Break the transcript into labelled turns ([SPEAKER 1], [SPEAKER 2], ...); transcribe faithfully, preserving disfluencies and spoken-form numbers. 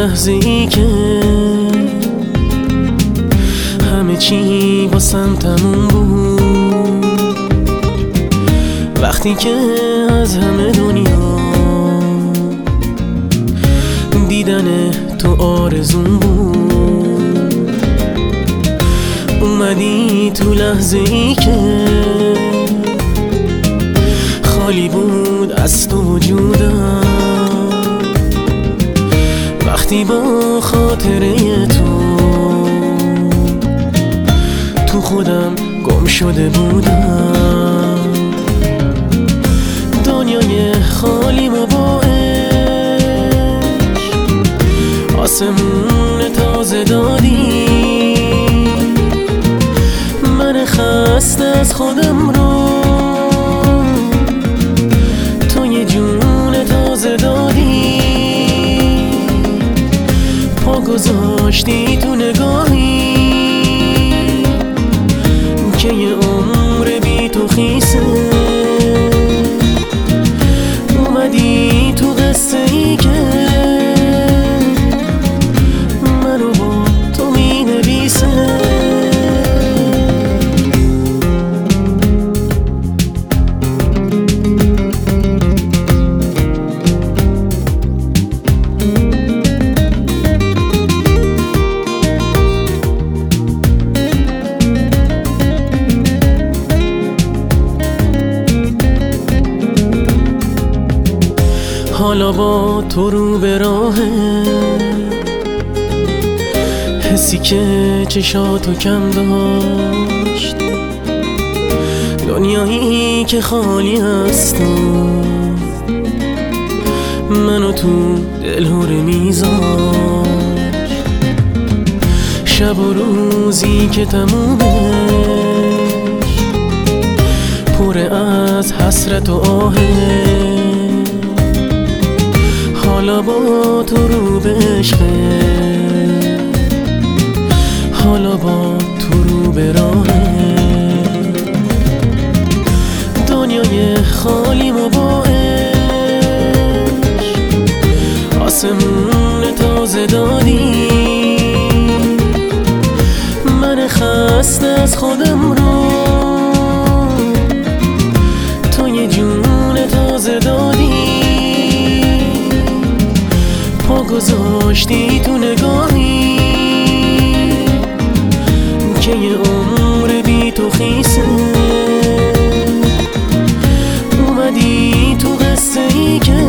[SPEAKER 1] لحظه ای که همه چی واسم تموم بود، وقتی که از همه دنیا دیدن تو آرزوم بود. اومدی تو لحظه ای که خالی بود از تو وجودم، وقتی با خاطره تو تو خودم گم شده بودم. دنیای خالیم و با عشق آسمون تازه دادی، من خسته از خودم رو تو یه جون تازه دادی. پا گذاشتی تو نگاهی که یه عمر بی تو خیسه، اومدی تو قصه ای که منو با تو می نویسه. حالا با تو رو به راهه، حسی که چشاتو کم داشت، دنیایی که خالی از تو منو تو دلهوره میذاشت. شب و روزی که تمومش پر از حسرت و آهه، حالا با تو رو به عشقه، حالا با تو رو به راهه. دنیای خالیم و با عشق آسمون تازه دادی، من خسته از خودم رو تو یه جون تازه دادی. پا گذاشتی تو نگاهی که یه عمر بی تو خیسه، اومدی تو قصه ای که